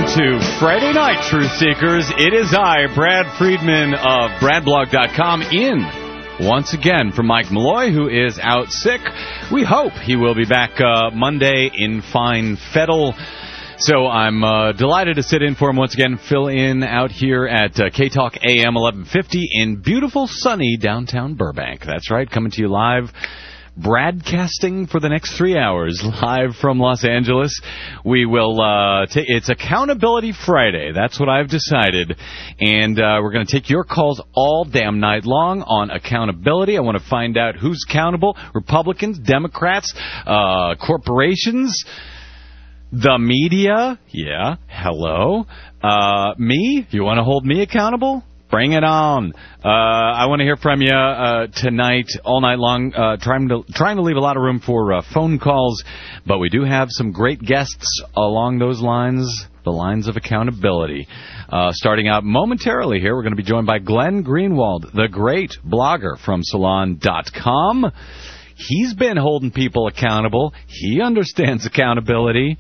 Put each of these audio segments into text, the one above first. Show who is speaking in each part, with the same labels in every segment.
Speaker 1: to Friday Night, Truth Seekers. It is I, Brad Friedman of BradBlog.com, in once again for Mike Malloy, who is out sick. We hope he will be back Monday in fine fettle. So I'm delighted to sit in for him once again, fill in out here at K-Talk AM 1150 in beautiful, sunny downtown Burbank. That's right, coming to you live, broadcasting for the next 3 hours, live from Los Angeles. We will it's Accountability Friday. That's what I've decided. And we're going to take your calls all damn night long on accountability. I want to find out who's accountable. Republicans, Democrats, corporations, the media. Yeah, hello. Me? You want to hold me accountable? Bring it on. I want to hear from you tonight, all night long, trying to leave a lot of room for phone calls, but we do have some great guests along those lines, the lines of accountability. Starting out momentarily here, we're going to be joined by Glenn Greenwald, the great blogger from Salon.com. He's been holding people accountable. He understands accountability.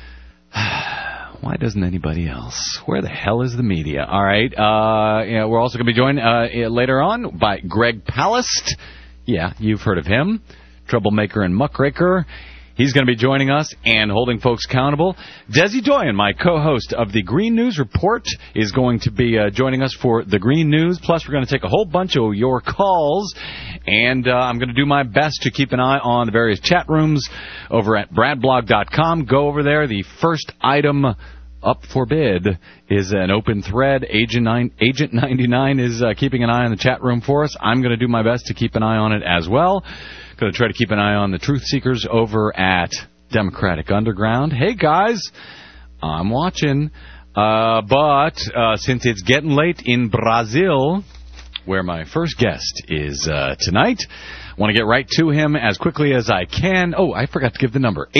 Speaker 1: Why doesn't anybody else? Where the hell is the media? All right. We're also going to be joined later on by Greg Palast. Yeah, you've heard of him. Troublemaker and muckraker. He's going to be joining us and holding folks accountable. Desi Doyen, my co-host of the Green News Report, is going to be joining us for the Green News. Plus, we're going to take a whole bunch of your calls. And I'm going to do my best to keep an eye on the various chat rooms over at BradBlog.com. Go over there. The first item up for bid is an open thread. Agent 99 is keeping an eye on the chat room for us. I'm going to do my best to keep an eye on it as well. Going to try to keep an eye on the truth seekers over at Democratic Underground. Hey, guys, I'm watching. But since it's getting late in Brazil, where my first guest is tonight, I want to get right to him as quickly as I can. Oh, I forgot to give the number.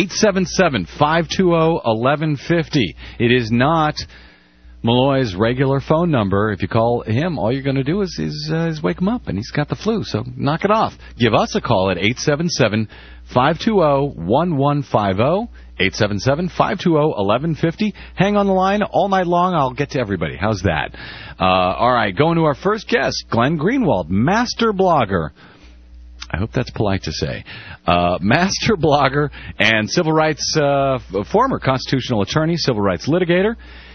Speaker 1: 877-520-1150. It is not Malloy's regular phone number. If you call him, all you're going to do is wake him up, and he's got the flu, so knock it off. Give us a call at 877-520-1150, 877-520-1150. Hang on the line all night long. I'll get to everybody. How's that? All right, going to our first guest, Glenn Greenwald, master blogger. I hope that's polite to say. Master blogger and civil rights, former constitutional attorney, civil rights litigator.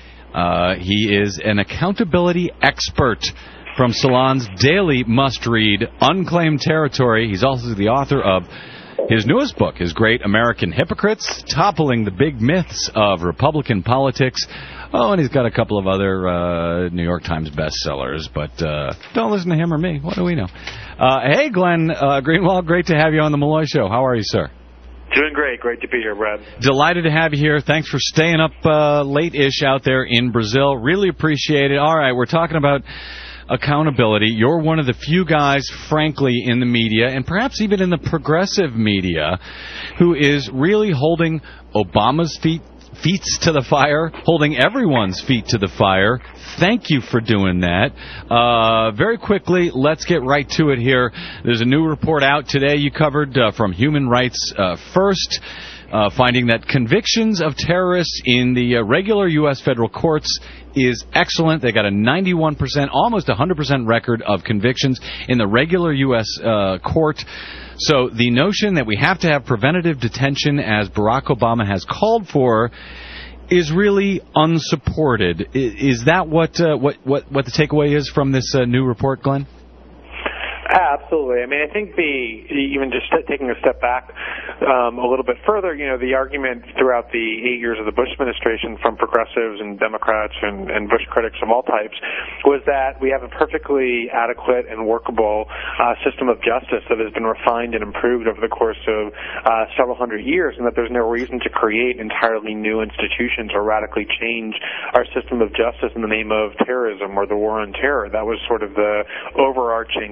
Speaker 1: He is an accountability expert from Salon's daily must-read, Unclaimed Territory. He's also the author of his newest book, His Great American Hypocrites, Toppling the Big Myths of Republican Politics. Oh, and he's got a couple of other New York Times bestsellers, but don't listen to him or me. What do we know? Hey, Glenn Greenwald, great to have you on the Malloy Show. How are you, sir?
Speaker 2: Doing great. Great to be here, Brad.
Speaker 1: Delighted to have you here. Thanks for staying up late-ish out there in Brazil. Really appreciate it. All right, we're talking about accountability. You're one of the few guys, frankly, in the media, and perhaps even in the progressive media, who is really holding Obama's feet to the fire, holding everyone's feet to the fire. Thank you for doing that. Very quickly, let's get right to it here. There's a new report out today you covered from Human Rights First, finding that convictions of terrorists in the regular U.S. federal courts is excellent. They got a 91%, almost 100% record of convictions in the regular U.S. Court. So the notion that we have to have preventative detention, as Barack Obama has called for, is really unsupported. Is that what the takeaway is from this new report, Glenn?
Speaker 2: Absolutely. I mean, I think even just taking a step back a little bit further, the argument throughout the 8 years of the Bush administration from progressives and Democrats and Bush critics of all types was that we have a perfectly adequate and workable system of justice that has been refined and improved over the course of several hundred years, and that there's no reason to create entirely new institutions or radically change our system of justice in the name of terrorism or the war on terror. That was sort of the overarching critique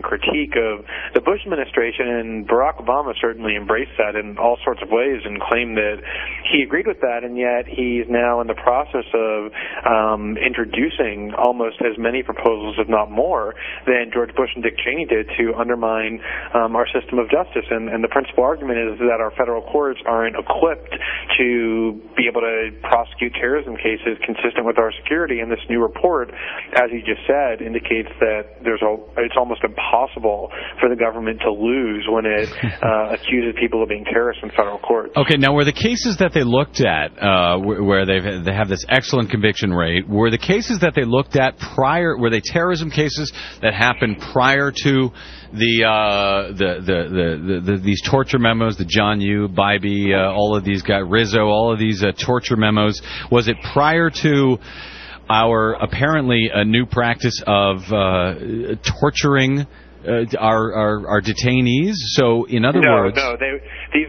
Speaker 2: critique of the Bush administration, and Barack Obama certainly embraced that in all sorts of ways and claimed that he agreed with that, and yet he's now in the process of introducing almost as many proposals, if not more, than George Bush and Dick Cheney did to undermine our system of justice. And the principal argument is that our federal courts aren't equipped to be able to prosecute terrorism cases consistent with our security. And this new report, as you just said, indicates that it's almost impossible for the government to lose when it accuses people of being terrorists in federal courts.
Speaker 1: Okay, now were the cases that they looked at, where they have this excellent conviction rate, were the cases that they looked at prior, were they terrorism cases that happened prior to these torture memos, the John Yoo, Bybee, all of these guys, Rizzo, all of these torture memos? Was it prior to our apparently a new practice of torturing our detainees? So, in other words,
Speaker 2: they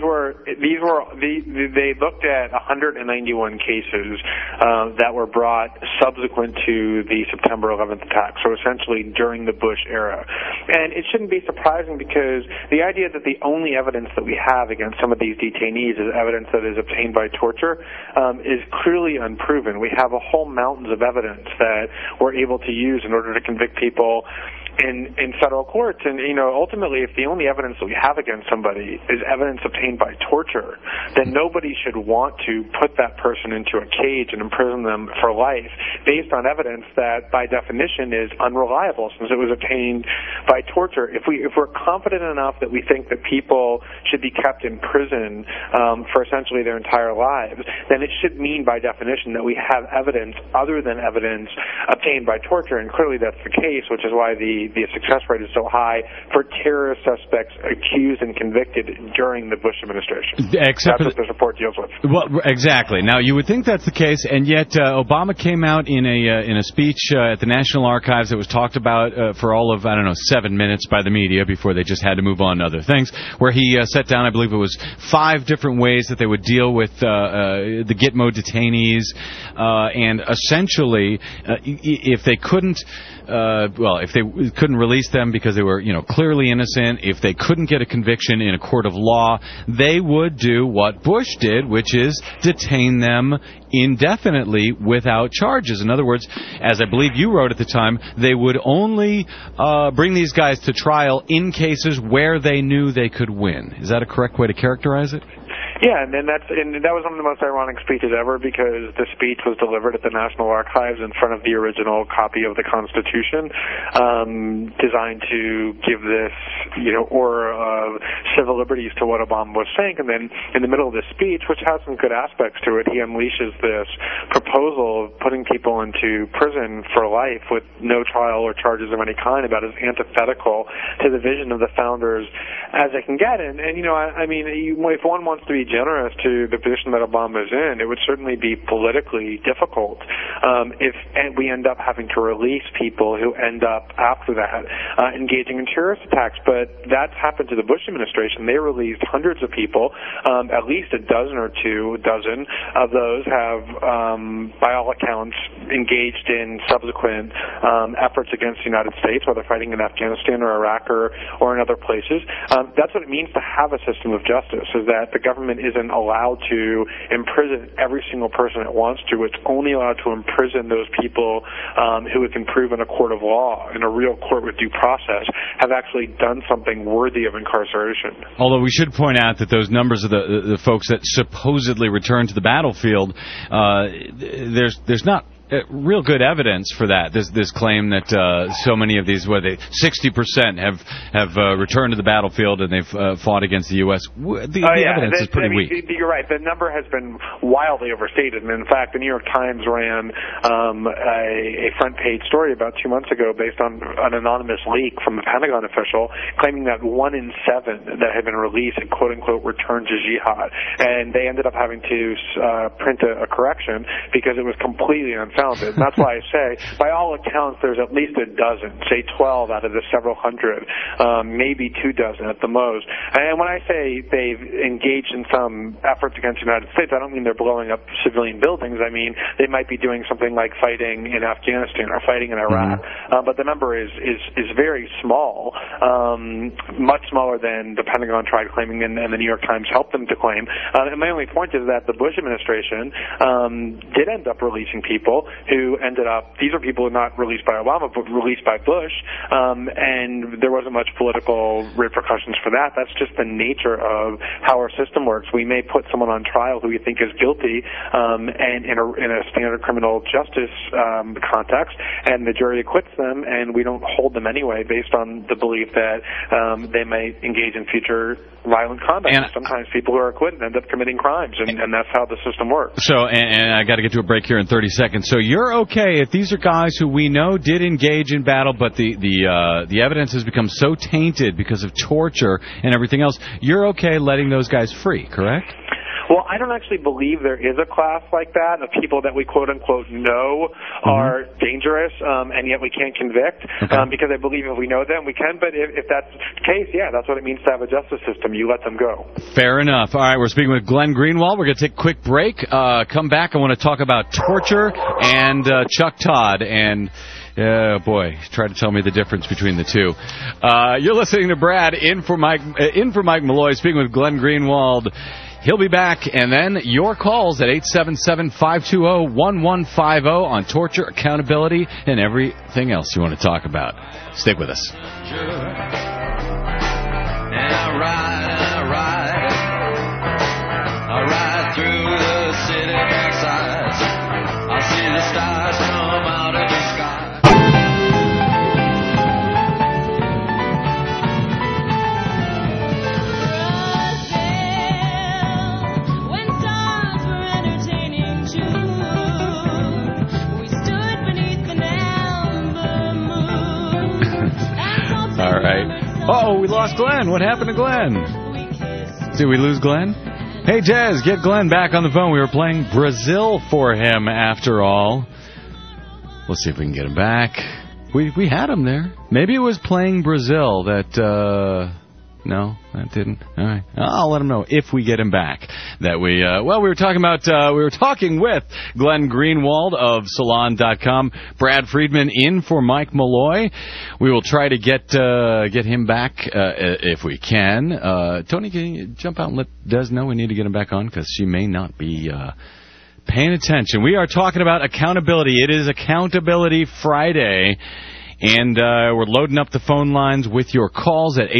Speaker 2: looked at 191 cases that were brought subsequent to the September 11th attack. So essentially during the Bush era, and it shouldn't be surprising because the idea that the only evidence that we have against some of these detainees is evidence that is obtained by torture is clearly unproven. We have a whole mountains of evidence that we're able to use in order to convict people in federal courts. And, ultimately, if the only evidence that we have against somebody is evidence obtained by torture, then nobody should want to put that person into a cage and imprison them for life based on evidence that, by definition, is unreliable since it was obtained by torture. If we're confident enough that we think that people should be kept in prison for essentially their entire lives, then it should mean, by definition, that we have evidence other than evidence obtained by torture. And clearly that's the case, which is why the success rate is so high for terrorist suspects accused and convicted during the Bush administration. That's what this report deals with.
Speaker 1: Well, exactly. Now, you would think that's the case, and yet Obama came out in a speech at the National Archives that was talked about for all of, 7 minutes by the media before they just had to move on to other things, where he set down, I believe it was 5 different ways that they would deal with the Gitmo detainees, and essentially, if they couldn't release them because they were, clearly innocent, if they couldn't get a conviction in a court of law, they would do what Bush did, which is detain them indefinitely without charges. In other words, as I believe you wrote at the time, they would only bring these guys to trial in cases where they knew they could win. Is that a correct way to characterize it?
Speaker 2: Yeah, and that was one of the most ironic speeches ever because the speech was delivered at the National Archives in front of the original copy of the Constitution, designed to give this, aura of civil liberties to what Obama was saying. And then in the middle of this speech, which has some good aspects to it, he unleashes this proposal of putting people into prison for life with no trial or charges of any kind about as antithetical to the vision of the founders as it can get. And if one wants to be generous to the position that Obama is in, it would certainly be politically difficult if we end up having to release people who end up after that engaging in terrorist attacks. But that's happened to the Bush administration. They released hundreds of people. At least a dozen of those have, by all accounts, engaged in subsequent efforts against the United States, whether fighting in Afghanistan or Iraq or in other places. That's what it means to have a system of justice, is that the government isn't allowed to imprison every single person it wants to. It's only allowed to imprison those people who it can prove in a court of law, in a real court with due process, have actually done something worthy of incarceration.
Speaker 1: Although we should point out that those numbers of the folks that supposedly returned to the battlefield, there's not real good evidence for that. This claim that so many of these, 60% have returned to the battlefield and they've fought against the U.S. The evidence is pretty weak.
Speaker 2: You're right. The number has been wildly overstated. And in fact, the New York Times ran a front page story about 2 months ago based on an anonymous leak from a Pentagon official claiming that 1 in 7 that had been released had quote-unquote returned to jihad. And they ended up having to print a correction because it was completely unfounded. founded. And that's why I say, by all accounts, there's at least a dozen, say 12 out of the several hundred, maybe 24 at the most. And when I say they've engaged in some efforts against the United States, I don't mean they're blowing up civilian buildings. I mean they might be doing something like fighting in Afghanistan or fighting in Iraq. But the number is very small, much smaller than the Pentagon tried claiming and the New York Times helped them to claim. And my only point is that the Bush administration did end up releasing people who ended up, these are people not released by Obama, but released by Bush, and there wasn't much political repercussions for that. That's just the nature of how our system works. We may put someone on trial who we think is guilty, and in a standard criminal justice context, and the jury acquits them, and we don't hold them anyway based on the belief that they may engage in future violent conduct. And sometimes people who are acquitted end up committing crimes, and that's how the system works.
Speaker 1: So, and I got to get to a break here in 30 seconds. So you're okay if these are guys who we know did engage in battle, but the evidence has become so tainted because of torture and everything else, you're okay letting those guys free, correct?
Speaker 2: Well, I don't actually believe there is a class like that of people that we quote-unquote know are dangerous, and yet we can't convict, because I believe if we know them, we can. But if that's the case, yeah, that's what it means to have a justice system. You let them go. Fair enough. All right, we're speaking with Glenn Greenwald. We're going to take a quick break. Come back. I want to talk about torture and Chuck Todd and... boy, try to tell me the difference between the two. You're listening to Brad in for Mike Malloy, speaking with Glenn Greenwald. He'll be back, and then your calls at 877-520-1150 on torture, accountability, and everything else you want to talk about. Stick with us.
Speaker 3: And I ride through the city backsides. I see the stars come out of the sky.
Speaker 1: All right. Uh-oh, we lost Glenn. What happened to Glenn? Did we lose Glenn? Hey, Jez, get Glenn back on the phone. We were playing Brazil for him, after all. Let's see if we can get him back. We had him there. Maybe it was playing Brazil that... No, that didn't. All right. I'll let him know if we get him back. That we were talking with Glenn Greenwald of Salon.com, Brad Friedman in for Mike Malloy. We will try to get him back if we can. Tony, can you jump out and let Des know we need to get him back on, because she may not be paying attention. We are talking about accountability. It is Accountability Friday. And we're loading up the phone lines with your calls at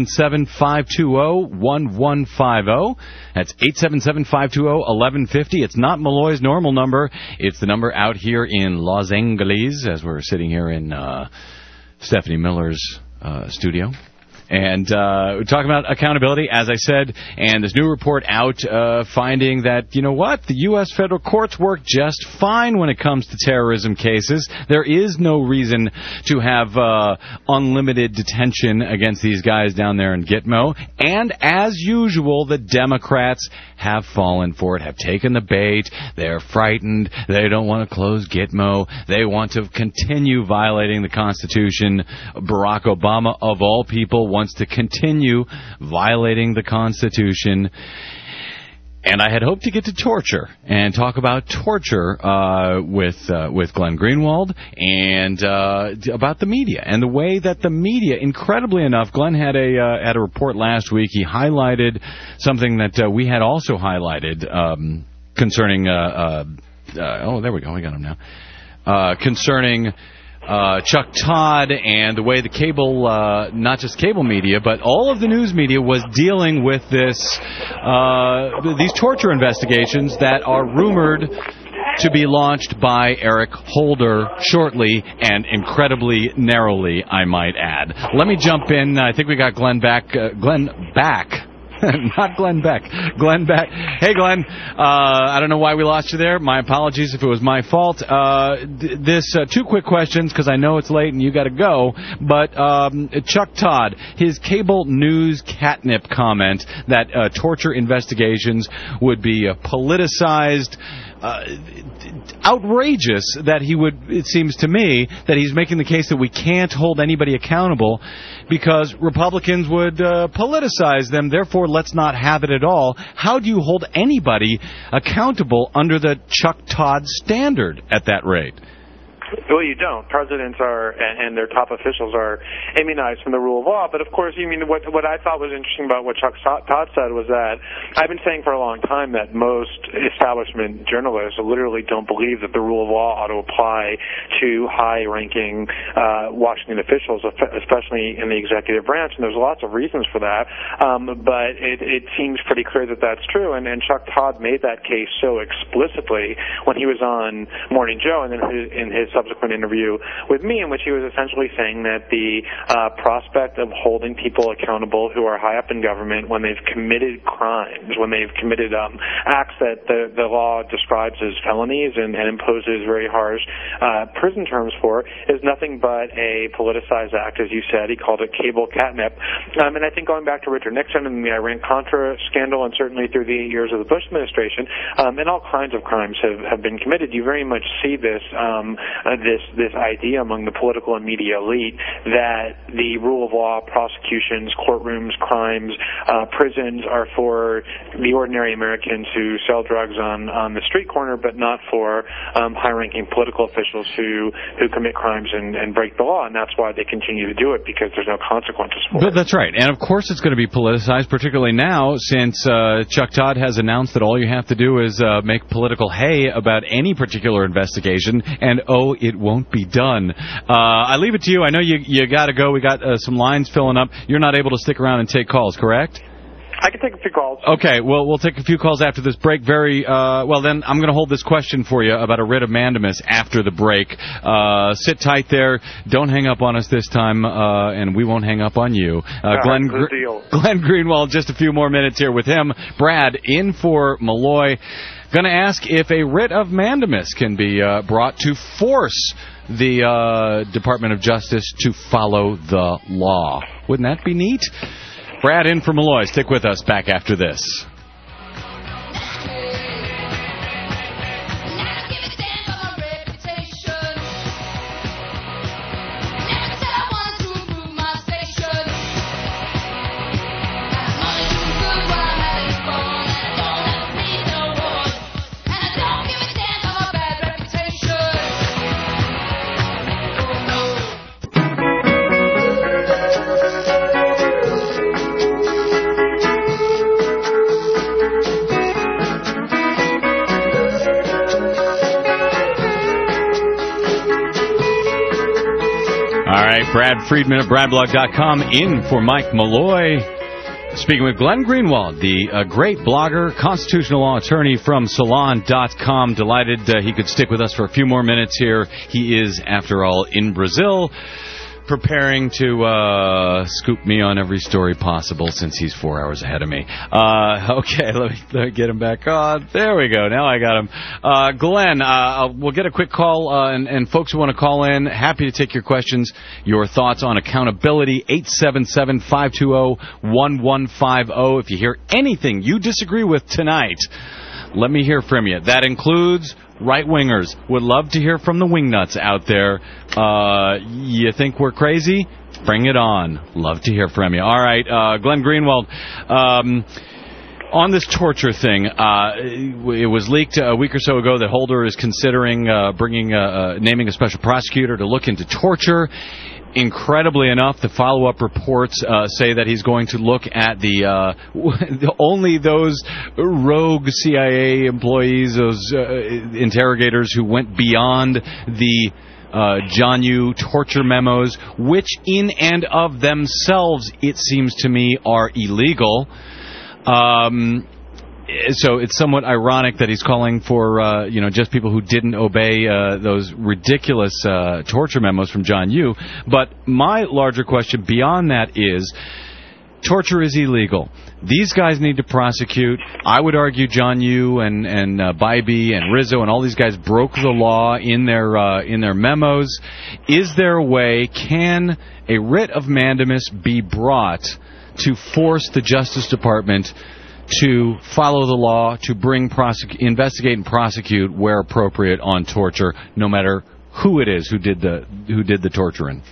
Speaker 1: 877-520-1150. That's 877-520-1150. It's not Malloy's normal number. It's the number out here in Los Angeles, as we're sitting here in Stephanie Miller's studio. And we're talking about accountability, as I said, and this new report out finding that, you know what, the U.S. federal courts work just fine when it comes to terrorism cases. There is no reason to have unlimited detention against these guys down there in Gitmo. And as usual, the Democrats have fallen for it, have taken the bait. They're frightened. They don't want to close Gitmo. They want to continue violating the Constitution. Barack Obama, of all people, wants to continue violating the Constitution. And I had hoped to get to torture and talk about torture with Glenn Greenwald and about the media and the way that the media, incredibly enough, Glenn had a report last week. He highlighted something that we had also highlighted concerning. Oh, there we go. We got him now. Concerning Chuck Todd and the way the cable, not just cable media, but all of the news media was dealing with these torture investigations that are rumored to be launched by Eric Holder shortly, and incredibly narrowly, I might add. Let me jump in. I think we got Glenn back. Not Glenn Beck. Glenn Beck. Hey, Glenn. I don't know why we lost you there. My apologies if it was my fault. Two quick questions, because I know it's late and you got to go. But Chuck Todd, his cable news catnip comment that torture investigations would be politicized, outrageous that he would, it seems to me, that he's making the case that we can't hold anybody accountable because Republicans would politicize them, therefore let's not have it at all. How do you hold anybody accountable under the Chuck Todd standard at that rate?
Speaker 2: Well, you don't. Presidents are, and their top officials are immunized from the rule of law. But, of course, what I thought was interesting about what Chuck Todd said was that I've been saying for a long time that most establishment journalists literally don't believe that the rule of law ought to apply to high-ranking Washington officials, especially in the executive branch. And there's lots of reasons for that. But it seems pretty clear that that's true. And Chuck Todd made that case so explicitly when he was on Morning Joe and then in his subsequent interview with me, in which he was essentially saying that the prospect of holding people accountable who are high up in government when they've committed crimes, when they've committed acts that the law describes as felonies and imposes very harsh prison terms for, is nothing but a politicized act, as you said. He called it cable catnip. And I think going back to Richard Nixon and the Iran-Contra scandal, and certainly through the 8 years of the Bush administration, and all kinds of crimes have been committed, you very much see this this idea among the political and media elite that the rule of law, prosecutions, courtrooms, crimes, prisons are for the ordinary Americans who sell drugs on the street corner, but not for high-ranking political officials who commit crimes and break the law. And that's why they continue to do it, because there's no consequences for it.
Speaker 1: That's right. And, of course, it's going to be politicized, particularly now, since Chuck Todd has announced that all you have to do is make political hay about any particular investigation, and, it won't be done. I leave it to you. I know you got to go. We got some lines filling up. You're not able to stick around and take calls, correct?
Speaker 2: I can take a few calls.
Speaker 1: Okay, well, we'll take a few calls after this break. Well, then I'm going to hold this question for you about a writ of mandamus after the break. Sit tight there. Don't hang up on us this time, and we won't hang up on you. Glenn Greenwald, just a few more minutes here with him. Brad, in for Malloy. Going to ask if a writ of mandamus can be brought to force the Department of Justice to follow the law. Wouldn't that be neat? Brad in for Malloy. Stick with us. Back after this. Brad Friedman at BradBlog.com in for Mike Malloy. Speaking with Glenn Greenwald, the great blogger, constitutional law attorney from Salon.com. Delighted he could stick with us for a few more minutes here. He is, after all, in Brazil, preparing to scoop me on every story possible since he's 4 hours ahead of me. Okay, let me get him back on. There we go. Now I got him. Glenn, we'll get a quick call, and folks who want to call in, happy to take your questions, your thoughts on accountability, 877-520-1150. If you hear anything you disagree with tonight, let me hear from you. That includes right-wingers. Would love to hear from the wingnuts out there. You think we're crazy? Bring it on. Love to hear from you. All right, Glenn Greenwald, on this torture thing, it was leaked a week or so ago that Holder is considering naming a special prosecutor to look into torture. Incredibly enough, the follow-up reports say that he's going to look at only those rogue CIA employees, those interrogators who went beyond the John Yoo torture memos, which in and of themselves, it seems to me, are illegal. So it's somewhat ironic that he's calling for, just people who didn't obey those ridiculous torture memos from John Yoo. But my larger question beyond that is, torture is illegal. These guys need to prosecute. I would argue John Yoo and Bybee and Rizzo and all these guys broke the law in their memos. Is there a way, can a writ of mandamus be brought to force the Justice Department to follow the law, to investigate and prosecute where appropriate on torture, no matter who it is who did the torturing?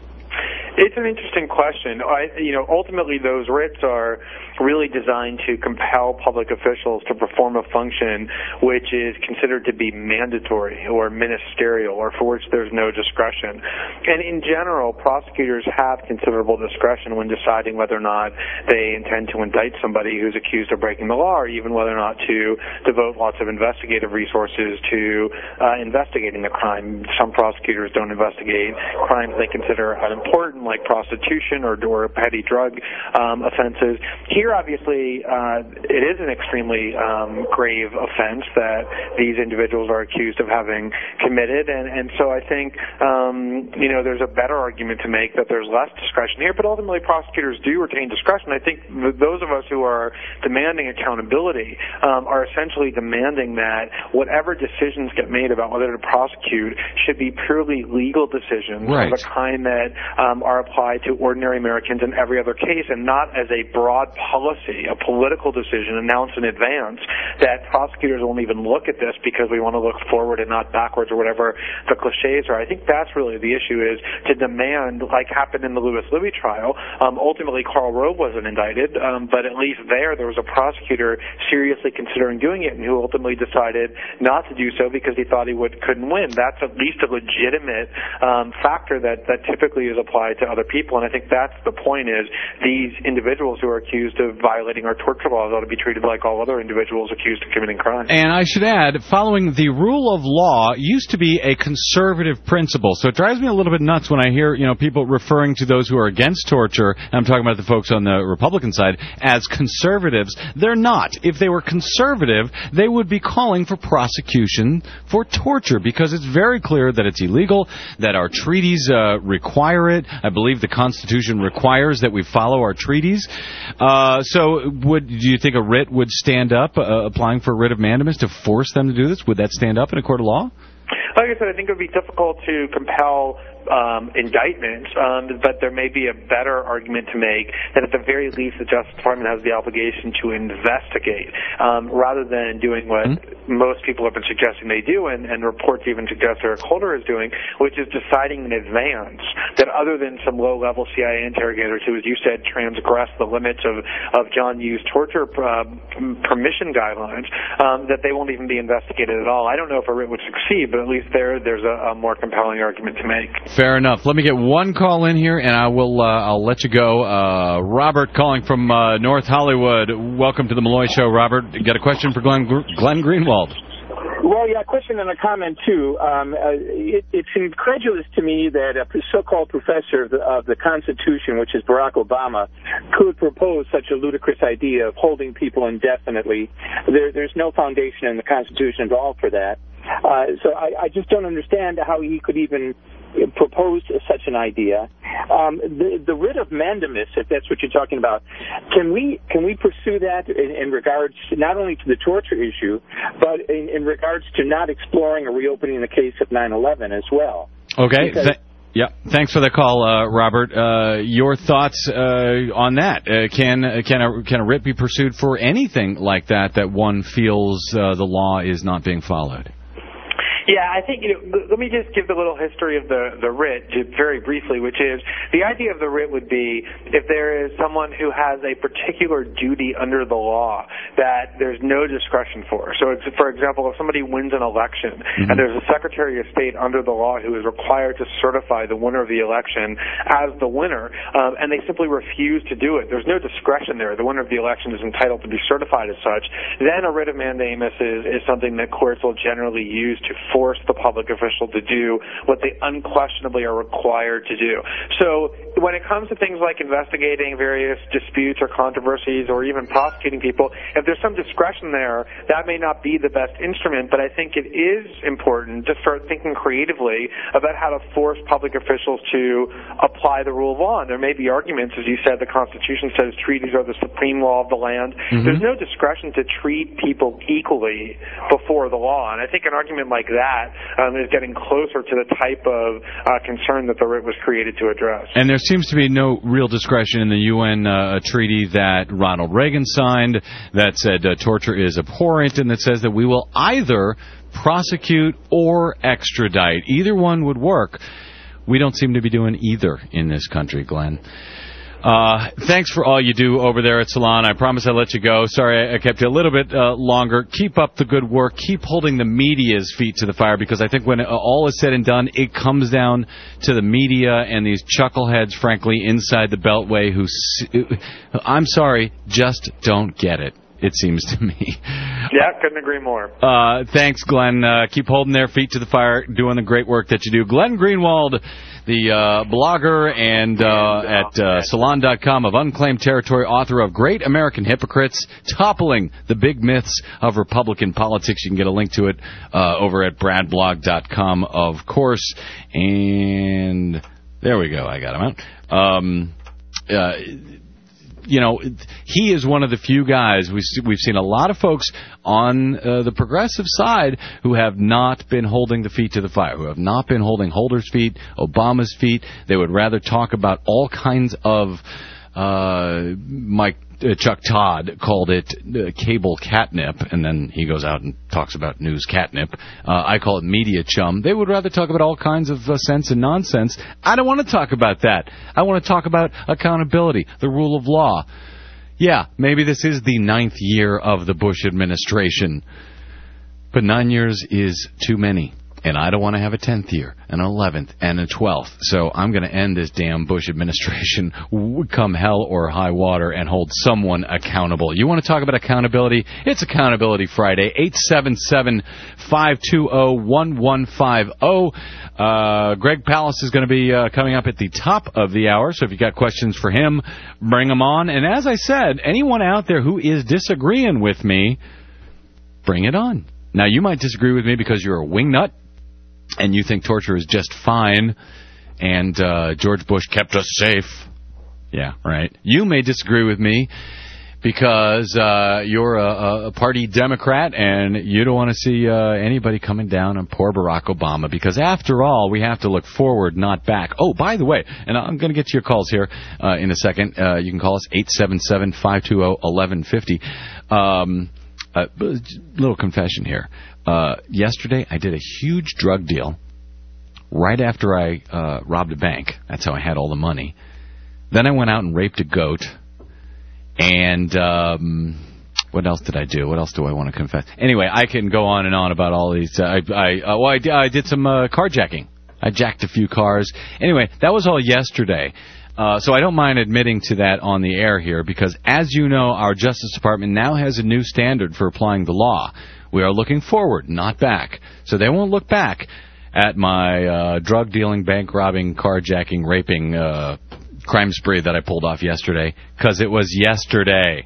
Speaker 2: It's an interesting question. Ultimately, those writs are really designed to compel public officials to perform a function which is considered to be mandatory or ministerial, or for which there's no discretion. And in general, prosecutors have considerable discretion when deciding whether or not they intend to indict somebody who's accused of breaking the law, or even whether or not to devote lots of investigative resources to investigating the crime. Some prosecutors don't investigate crimes they consider unimportant, like prostitution or petty drug offenses. Here, obviously, it is an extremely grave offense that these individuals are accused of having committed, and so I think there's a better argument to make that there's less discretion here, but ultimately prosecutors do retain discretion. I think those of us who are demanding accountability are essentially demanding that whatever decisions get made about whether to prosecute should be purely legal decisions of the kind that are applied to ordinary Americans in every other case, and not as a broad policy, a political decision announced in advance that prosecutors won't even look at this because we want to look forward and not backwards, or whatever the cliches are. I think that's really the issue, is to demand, like happened in the Louis Libby trial. Ultimately, Karl Rove wasn't indicted, but at least there was a prosecutor seriously considering doing it, and who ultimately decided not to do so because he thought he couldn't win. That's at least a legitimate factor that typically is applied to other people, and I think that's the point, is these individuals who are accused of violating our torture laws ought to be treated like all other individuals accused of committing crimes. And
Speaker 1: I should add, following the rule of law used to be a conservative principle, so it drives me a little bit nuts when I hear people referring to those who are against torture, and I'm talking about the folks on the Republican side, as conservatives. They're not. If they were conservative, they would be calling for prosecution for torture, because it's very clear that it's illegal, that our treaties require it. I believe the Constitution requires that we follow our treaties. So do you think a writ would stand up, applying for a writ of mandamus to force them to do this? Would that stand up in a court of law?
Speaker 2: Like I said, I think it would be difficult to compel indictments, but there may be a better argument to make that at the very least the Justice Department has the obligation to investigate, rather than doing what most people have been suggesting they do, and reports even suggest Eric Holder is doing, which is deciding in advance that other than some low-level CIA interrogators who, as you said, transgress the limits of John Yu's torture permission guidelines, that they won't even be investigated at all. I don't know if a writ would succeed, but at least there's a more compelling argument to make.
Speaker 1: Fair enough. Let me get one call in here, and I'll let you go. Robert calling from North Hollywood. Welcome to the Malloy Show, Robert. Got a question for Glenn Greenwald?
Speaker 4: Well, yeah, a question and a comment, too. It's incredulous to me that a so-called professor of the Constitution, which is Barack Obama, could propose such a ludicrous idea of holding people indefinitely. There's no foundation in the Constitution at all for that. So I just don't understand how he could even propose such an idea. The writ of mandamus, if that's what you're talking about, can we pursue that in regards not only to the torture issue, but in regards to not exploring or reopening the case of 9/11 as well?
Speaker 1: Okay. Yeah, thanks for the call, Robert. Your thoughts on that? Can a writ be pursued for anything like that one feels the law is not being followed?
Speaker 2: Yeah, I think, let me just give the little history of the writ very briefly, which is the idea of the writ would be if there is someone who has a particular duty under the law that there's no discretion for. So, for example, if somebody wins an election and there's a Secretary of State under the law who is required to certify the winner of the election as the winner, and they simply refuse to do it, there's no discretion there. The winner of the election is entitled to be certified as such. Then a writ of mandamus is something that courts will generally use to force the public official to do what they unquestionably are required to do. So when it comes to things like investigating various disputes or controversies or even prosecuting people, if there's some discretion there, that may not be the best instrument, but I think it is important to start thinking creatively about how to force public officials to apply the rule of law. And there may be arguments, as you said, the Constitution says treaties are the supreme law of the land. There's no discretion to treat people equally before the law, and I think an argument like that is getting closer to the type of concern that the writ was created to address.
Speaker 1: And there seems to be no real discretion in the UN treaty that Ronald Reagan signed that said torture is abhorrent, and that says that we will either prosecute or extradite. Either one would work. We don't seem to be doing either in this country, Glenn. Thanks for all you do over there at Salon. I promise I'll let you go. Sorry I kept you a little bit longer. Keep up the good work. Keep holding the media's feet to the fire, because I think when all is said and done, it comes down to the media and these chuckleheads, frankly, inside the Beltway who, I'm sorry, just don't get it. It seems to me.
Speaker 2: Yeah, couldn't agree more.
Speaker 1: Thanks, Glenn. Keep holding their feet to the fire, doing the great work that you do. Glenn Greenwald, the blogger and at Salon.com of Unclaimed Territory, author of Great American Hypocrites, Toppling the Big Myths of Republican Politics. You can get a link to it over at bradblog.com, of course. And there we go. I got him out. You know, he is one of the few guys, we've seen a lot of folks on the progressive side who have not been holding the feet to the fire, who have not been holding Holder's feet, Obama's feet. They would rather talk about all kinds of, Chuck Todd called it cable catnip, and then he goes out and talks about news catnip. I call it media chum. They would rather talk about all kinds of sense and nonsense. I don't want to talk about that. I want to talk about accountability, the rule of law. Yeah, maybe this is the 9th year of the Bush administration, but 9 years is too many. And I don't want to have a 10th year, an 11th, and a 12th. So I'm going to end this damn Bush administration, come hell or high water, and hold someone accountable. You want to talk about accountability? It's Accountability Friday, 877-520-1150. Greg Palast is going to be coming up at the top of the hour, so if you got questions for him, bring them on. And as I said, anyone out there who is disagreeing with me, bring it on. Now, you might disagree with me because you're a wingnut, and you think torture is just fine, and George Bush kept us safe. Yeah, right. You may disagree with me because you're a party Democrat, and you don't want to see anybody coming down on poor Barack Obama, because after all, we have to look forward, not back. Oh, by the way, and I'm going to get to your calls here in a second. You can call us 877-520-1150. Little confession here. Yesterday, I did a huge drug deal right after I robbed a bank. That's how I had all the money. Then I went out and raped a goat. And what else did I do? What else do I want to confess? Anyway, I can go on and on about all these. I did some carjacking. I jacked a few cars. Anyway, that was all yesterday. So I don't mind admitting to that on the air here, because, as you know, our Justice Department now has a new standard for applying the law. We are looking forward, not back. So they won't look back at my drug dealing, bank robbing, carjacking, raping crime spree that I pulled off yesterday, because it was yesterday.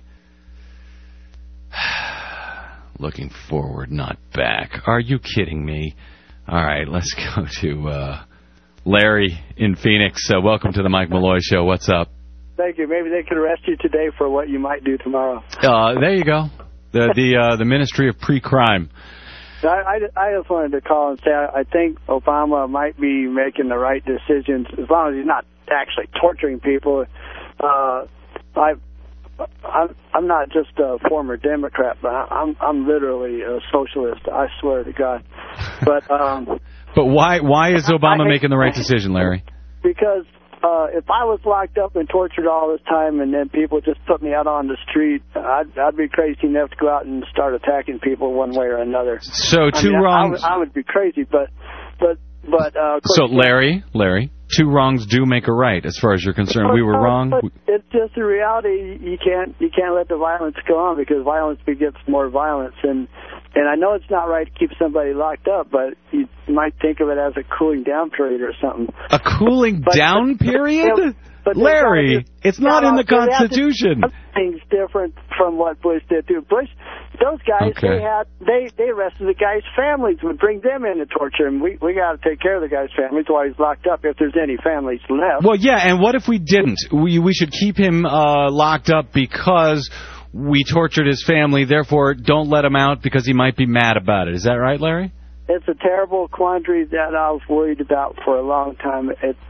Speaker 1: Looking forward, not back. Are you kidding me? All right, let's go to Larry in Phoenix. Welcome to the Mike Malloy Show. What's up?
Speaker 5: Thank you. Maybe they could arrest you today for what you might do tomorrow.
Speaker 1: There you go. The Ministry of Pre-Crime.
Speaker 5: I just wanted to call and say I think Obama might be making the right decisions as long as he's not actually torturing people. I'm not just a former Democrat, but I'm literally a socialist. I swear to God. But
Speaker 1: why is Obama making the right decision, Larry?
Speaker 5: Because if I was locked up and tortured all this time, and then people just put me out on the street, I'd be crazy enough to go out and start attacking people one way or another.
Speaker 1: So wrongs.
Speaker 5: I would be crazy, but.
Speaker 1: So Larry, two wrongs do make a right, as far as you're concerned. We were wrong.
Speaker 5: But it's just a reality. You can't let the violence go on, because violence begets more violence, and I know it's not right to keep somebody locked up, but you might think of it as a cooling down period or something.
Speaker 1: A cooling down period? But Larry, it's not in the Constitution.
Speaker 5: Things different from what Bush did too. Bush, those guys, they arrested the guys' families, would bring them in to torture him. We got to take care of the guys' families while he's locked up, if there's any families left.
Speaker 1: Well, yeah, and what if we didn't? We should keep him locked up because we tortured his family, therefore don't let him out because he might be mad about it. Is that right, Larry?
Speaker 5: it's a terrible quandary that I was worried about for a long time.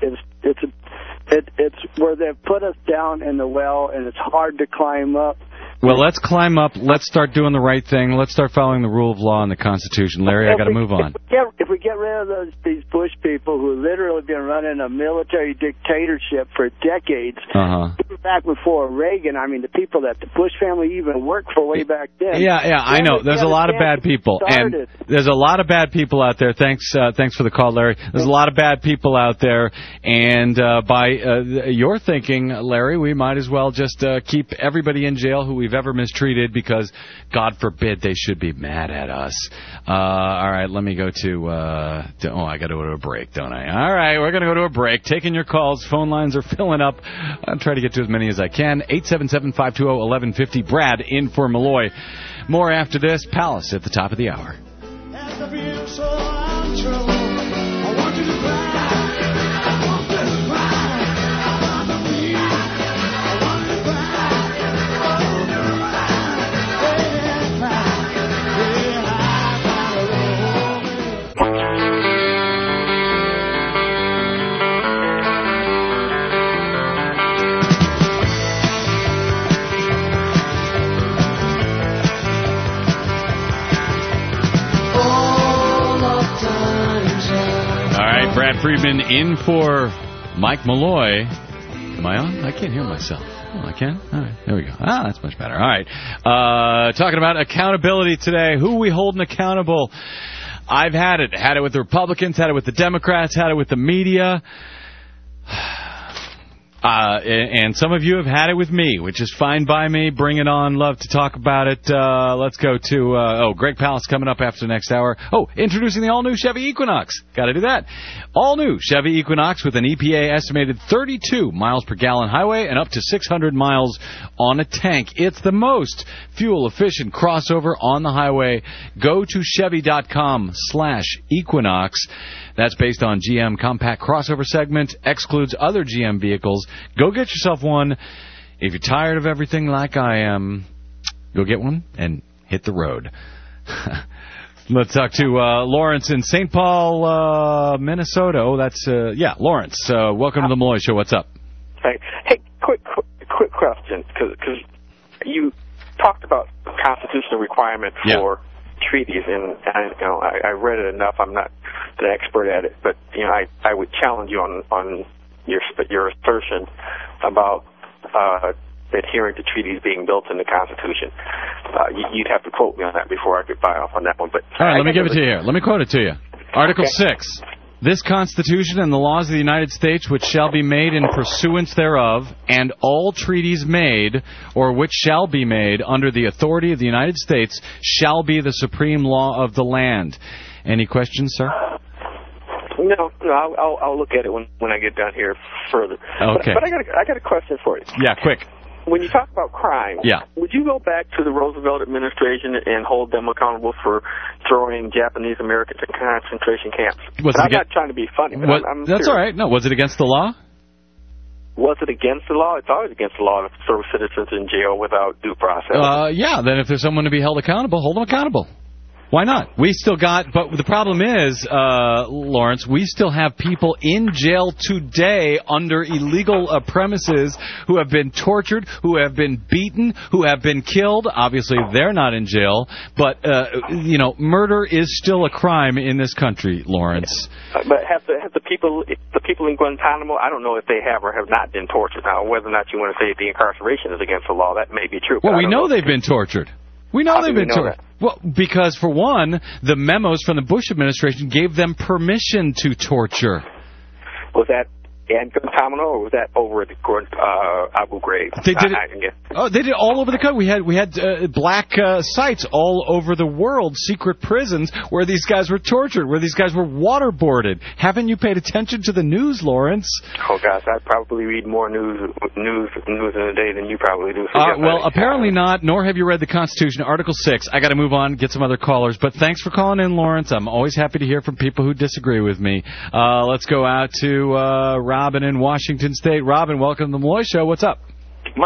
Speaker 5: It's where they've put us down in the well, and it's hard to climb up.
Speaker 1: Well, let's climb up. Let's start doing the right thing. Let's start following the rule of law and the Constitution. Larry, I got to move on.
Speaker 5: If we get rid of these Bush people who literally been running a military dictatorship for decades, even back before Reagan, I mean, the people that the Bush family even worked for way back then.
Speaker 1: Yeah, I know. There's a lot of bad people. And there's a lot of bad people out there. Thanks for the call, Larry. There's a lot of bad people out there. And by your thinking, Larry, we might as well just keep everybody in jail who we've ever mistreated, because God forbid they should be mad at us. All right, let me go to I got to go to a break, don't I? All right, we're going to go to a break. Taking your calls. Phone lines are filling up. I'll try to get to as many as I can. 877-520-1150. Brad in for Malloy. More after this. Palace at the top of the hour. Brad Friedman in for Mike Malloy. Am I on? I can't hear myself. Oh, I can? All right, there we go. That's much better. All right. Talking about accountability today. Who are we holding accountable? I've had it. Had it with the Republicans, had it with the Democrats, had it with the media. And some of you have had it with me, which is fine by me. Bring it on. Love to talk about it. Let's go to, Greg Palast coming up after the next hour. Introducing the all-new Chevy Equinox. Got to do that. All-new Chevy Equinox with an EPA estimated 32 miles per gallon highway and up to 600 miles on a tank. It's the most fuel-efficient crossover on the highway. Go to Chevy.com/Equinox. That's based on GM compact crossover segment, excludes other GM vehicles. Go get yourself one. If you're tired of everything like I am, go get one and hit the road. Let's talk to Lawrence in St. Paul, Minnesota. Lawrence. Welcome to the Malloy Show. What's up?
Speaker 6: Hey, quick question, because you talked about constitutional requirement for treaties, and I read it enough. I'm not an expert at it, but I would challenge you on your assertion about adhering to treaties being built in the Constitution. You'd have to quote me on that before I could buy off on that one. But
Speaker 1: all right, let me give it to you here. Let me quote it to you. Article 6. This Constitution and the laws of the United States which shall be made in pursuance thereof, and all treaties made or which shall be made under the authority of the United States shall be the supreme law of the land. Any questions, sir?
Speaker 6: No, I'll look at it when I get down here further.
Speaker 1: Okay.
Speaker 6: But I got a question for you.
Speaker 1: Yeah, quick.
Speaker 6: When you talk about crime, would you go back to the Roosevelt administration and hold them accountable for throwing Japanese Americans in concentration camps? I'm not trying to be funny, but I'm
Speaker 1: that's
Speaker 6: serious.
Speaker 1: All right. No, was it against the law?
Speaker 6: Was it against the law? It's always against the law to throw citizens in jail without due process.
Speaker 1: Then if there's someone to be held accountable, hold them accountable. Why not? But the problem is, Lawrence, we still have people in jail today under illegal premises who have been tortured, who have been beaten, who have been killed. Obviously, they're not in jail, but, murder is still a crime in this country, Lawrence.
Speaker 6: But have the people in Guantanamo, I don't know if they have or have not been tortured. Now, whether or not you want to say the incarceration is against the law, that may be true.
Speaker 1: Well, we know they've been tortured. We know they've been tortured. Well, because, for one, the memos from the Bush administration gave them permission to torture.
Speaker 6: Was that in Guantanamo, or was that over at Abu Ghraib?
Speaker 1: They did it. They did it all over the country. We had black sites all over the world, secret prisons where these guys were tortured, where these guys were waterboarded. Haven't you paid attention to the news, Lawrence?
Speaker 6: Oh gosh, I probably read more news in a day than you probably do.
Speaker 1: Apparently not. Nor have you read the Constitution, Article 6. I got to move on, get some other callers. But thanks for calling in, Lawrence. I'm always happy to hear from people who disagree with me. Let's go out to Robin in Washington State. Robin, welcome to the Malloy Show. What's up?
Speaker 7: My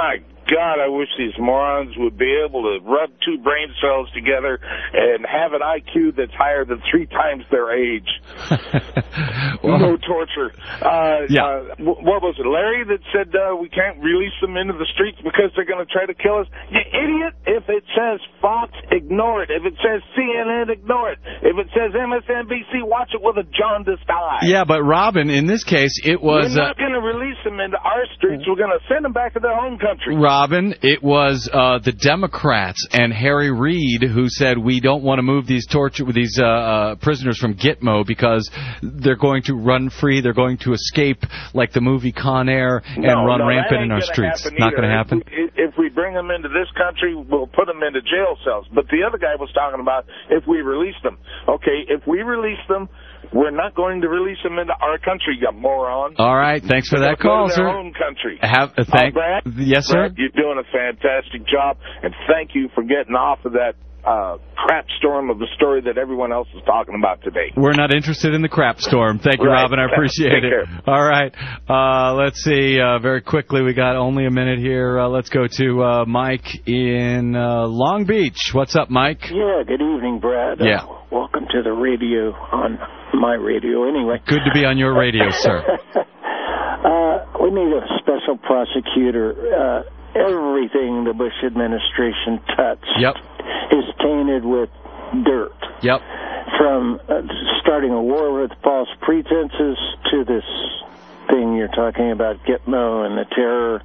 Speaker 7: God, I wish these morons would be able to rub two brain cells together and have an IQ that's higher than 3 times their age. No torture. What was it, Larry, that said we can't release them into the streets because they're going to try to kill us? You idiot! If it says Fox, ignore it. If it says CNN, ignore it. If it says MSNBC, watch it with a jaundiced eye.
Speaker 1: Yeah, but Robin, in this case, it was...
Speaker 7: We're not going to release them into our streets. We're going to send them back to their home country.
Speaker 1: Robin, it was the Democrats and Harry Reid who said we don't want to move these prisoners from Gitmo because they're going to run free, they're going to escape like the movie Con Air and run rampant in our streets. Not going to happen?
Speaker 7: If we bring them into this country, we'll put them into jail cells. But the other guy was talking about if we release them. Okay, if we release them, we're not going to release them into our country, you moron.
Speaker 1: All right, thanks for that call, sir.
Speaker 7: Their own country.
Speaker 1: Brad? Yes, sir.
Speaker 7: Brad, you're doing a fantastic job, and thank you for getting off of that crap storm of the story that everyone else is talking about today.
Speaker 1: We're not interested in the crap storm. Thank you, Robin. I appreciate it.
Speaker 7: Care.
Speaker 1: All right. Let's see. Very quickly, we got only a minute here. Let's go to Mike in Long Beach. What's up, Mike?
Speaker 8: Yeah, good evening, Brad.
Speaker 1: Yeah.
Speaker 8: Welcome to the radio, on my radio anyway.
Speaker 1: Good to be on your radio, sir.
Speaker 8: We need a special prosecutor. Everything the Bush administration touched is tainted with dirt.
Speaker 1: Yep.
Speaker 8: From starting a war with false pretenses to this thing you're talking about, Gitmo and the terror,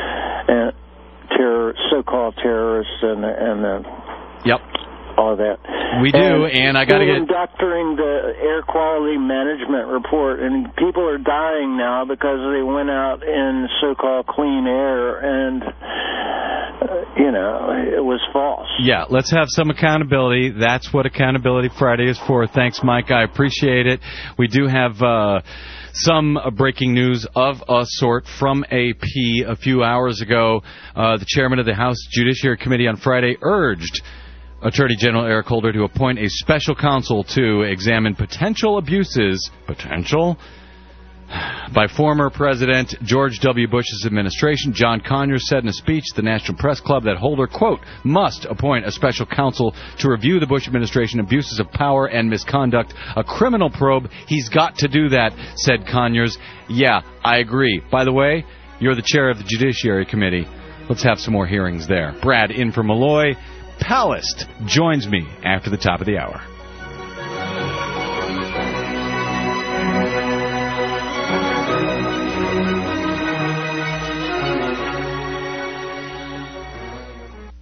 Speaker 8: so-called terrorists and all of that.
Speaker 1: We do, and I got to get...
Speaker 8: doctoring the air quality management report, and people are dying now because they went out in so-called clean air, and, it was false.
Speaker 1: Yeah, let's have some accountability. That's what Accountability Friday is for. Thanks, Mike. I appreciate it. We do have... some breaking news of a sort from AP a few hours ago. The chairman of the House Judiciary Committee on Friday urged Attorney General Eric Holder to appoint a special counsel to examine potential abuses, by former President George W. Bush's administration. John Conyers said in a speech at the National Press Club that Holder, quote, must appoint a special counsel to review the Bush administration abuses of power and misconduct, a criminal probe. He's got to do that, said Conyers. Yeah, I agree. By the way, you're the chair of the Judiciary Committee. Let's have some more hearings there. Brad in for Malloy. Palast joins me after the top of the hour.